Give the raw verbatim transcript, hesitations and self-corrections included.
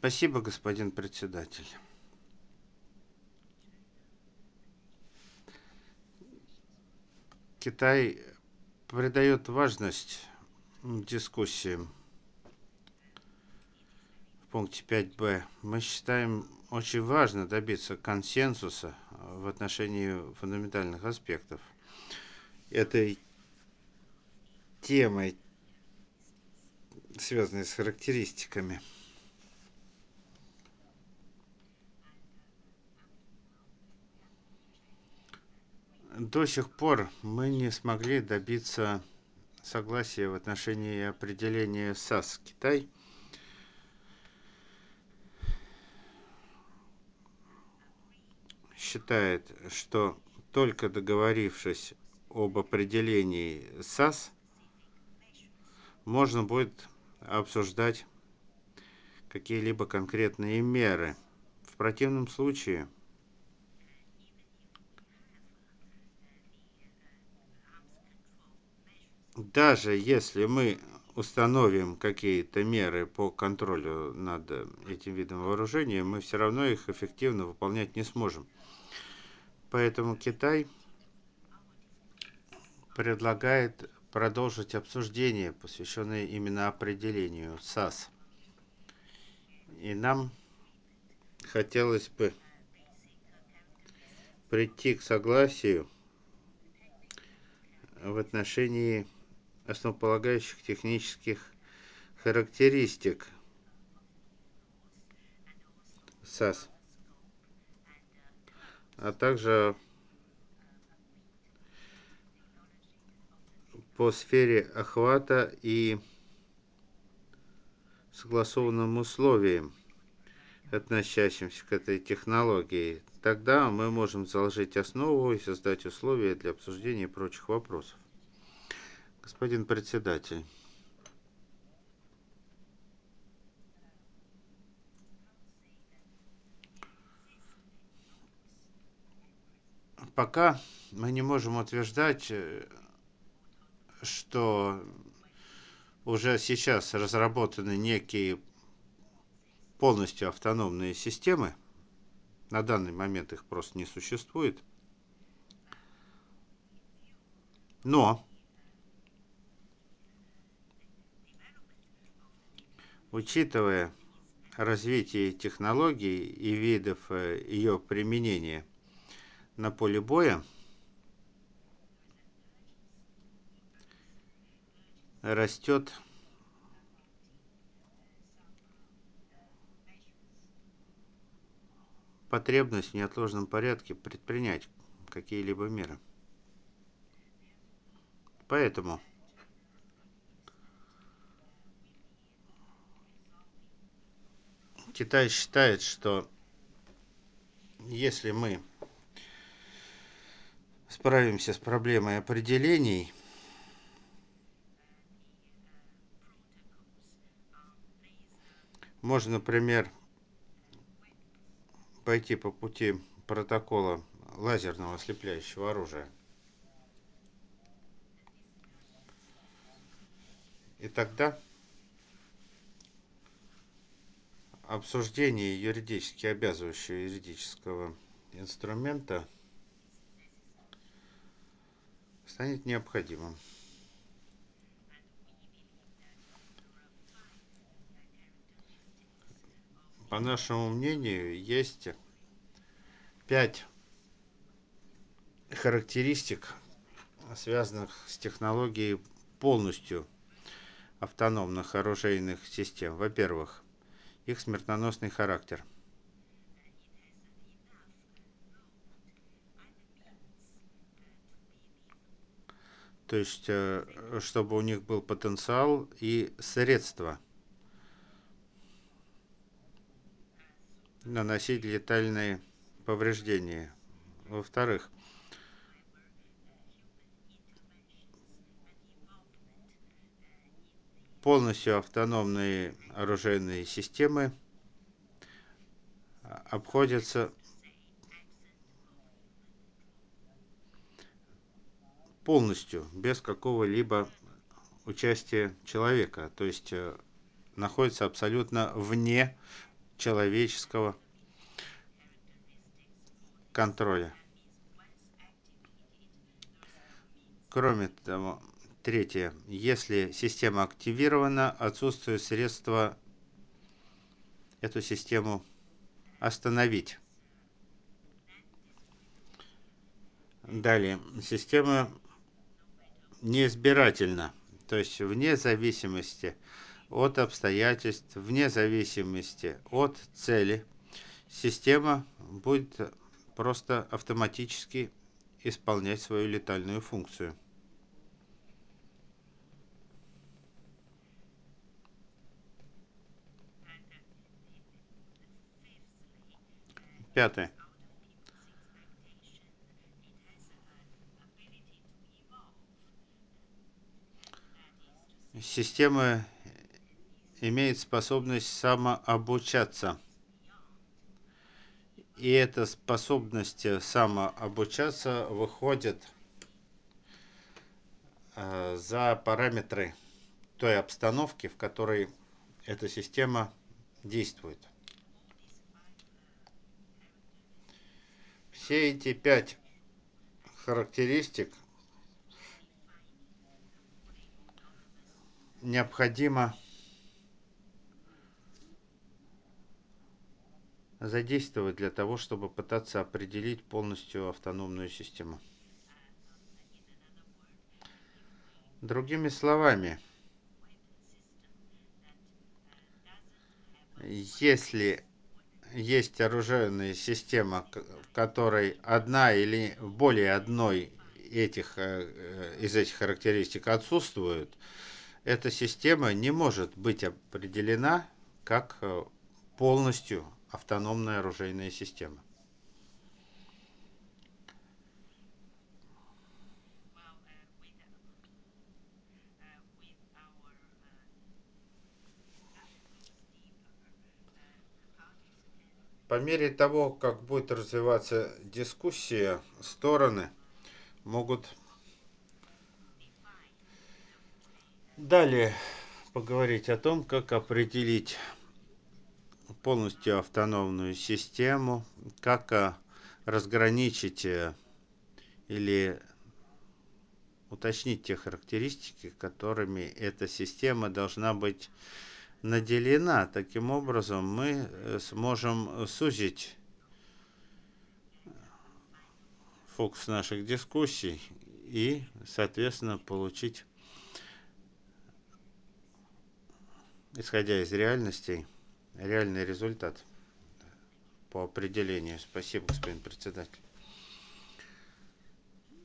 Спасибо, господин председатель. Китай придает важность дискуссиям в пункте пять бэ. Мы считаем очень важно добиться консенсуса в отношении фундаментальных аспектов этой темы, связанной с характеристиками. До сих пор мы не смогли добиться согласия в отношении определения сас. Китай считает, что только договорившись об определении сас, можно будет обсуждать какие-либо конкретные меры. В противном случае даже если мы установим какие-то меры по контролю над этим видом вооружения, мы все равно их эффективно выполнять не сможем. Поэтому Китай предлагает продолжить обсуждение, посвященное именно определению сас. И нам хотелось бы прийти к согласию в отношении основополагающих технических характеристик сас, а также по сфере охвата и согласованным условиям, относящимся к этой технологии. Тогда мы можем заложить основу и создать условия для обсуждения прочих вопросов. Господин председатель, пока мы не можем утверждать, что уже сейчас разработаны некие полностью автономные системы. На данный момент их просто не существует. Но, учитывая развитие технологий и видов ее применения на поле боя, растет потребность в неотложном порядке предпринять какие-либо меры. Поэтому Китай считает, что если мы справимся с проблемой определений, можно, например, пойти по пути протокола лазерного ослепляющего оружия. И тогда обсуждение юридически обязывающего юридического инструмента станет необходимым. По нашему мнению, есть пять характеристик, связанных с технологией полностью автономных оружейных систем. Во-первых, их смертоносный характер. То есть, чтобы у них был потенциал и средства наносить летальные повреждения. Во-вторых, полностью автономные оружейные системы обходятся полностью без какого-либо участия человека, то есть находятся абсолютно вне человеческого контроля. Кроме того, третье. Если система активирована, отсутствует средства эту систему остановить. Далее. Система неизбирательна, то есть вне зависимости от обстоятельств, вне зависимости от цели, система будет просто автоматически исполнять свою летальную функцию. Пятое. Система имеет способность самообучаться. И эта способность самообучаться выходит э, за параметры той обстановки, в которой эта система действует. Все эти пять характеристик необходимо задействовать для того, чтобы пытаться определить полностью автономную систему. Другими словами, если есть оружейная система, в которой одна или более одной этих, из этих характеристик отсутствует, эта система не может быть определена как полностью автономная оружейная система. По мере того, как будет развиваться дискуссия, стороны могут далее поговорить о том, как определить полностью автономную систему, как разграничить или уточнить те характеристики, которыми эта система должна быть наделена. Таким образом, мы сможем сузить фокус наших дискуссий и, соответственно, получить, исходя из реальностей, реальный результат по определению. Спасибо, господин председатель.